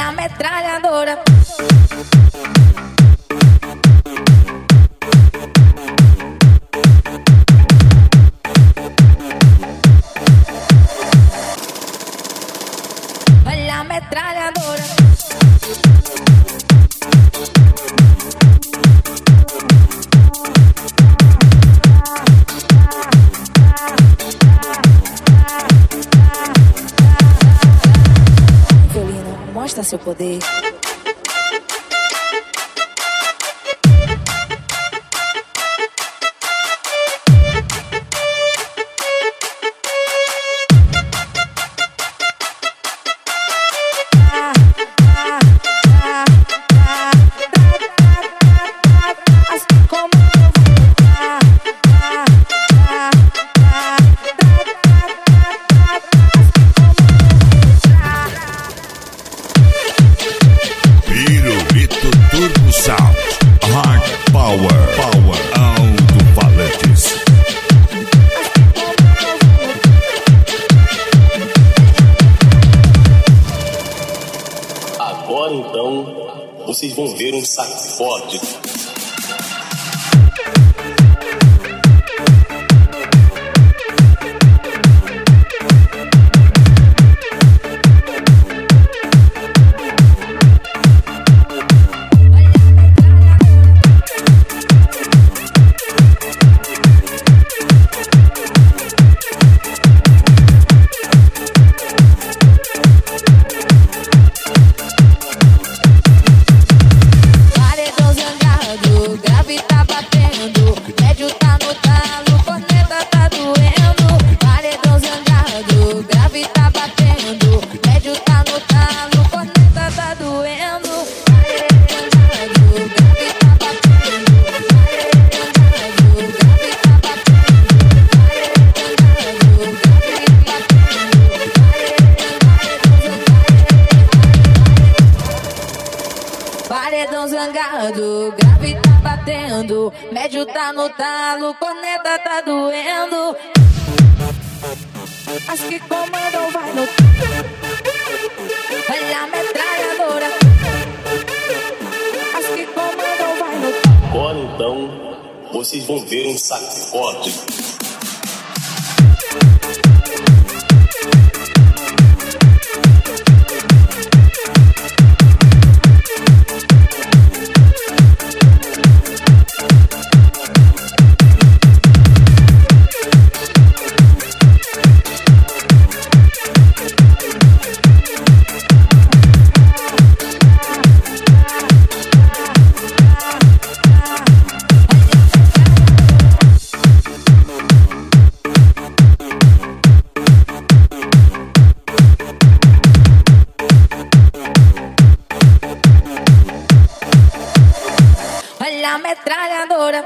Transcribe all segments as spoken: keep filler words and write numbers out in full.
a metralhadora. Olha a metralhadora. Violino, mostra seu poder. Pirulito Turbo Sound, Hard Power, Power, Alto-Falantes. Agora então, vocês vão ver um sacode. Paredão zangado, grave tá batendo, médio tá no talo, corneta tá doendo. As que comandam vai no... Olha a metralhadora. As que comandam vai no... Agora então, vocês vão ver um sacode. Olha a metralhadora.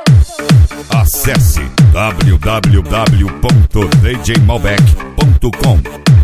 Acesse w w w ponto d j malbec ponto com.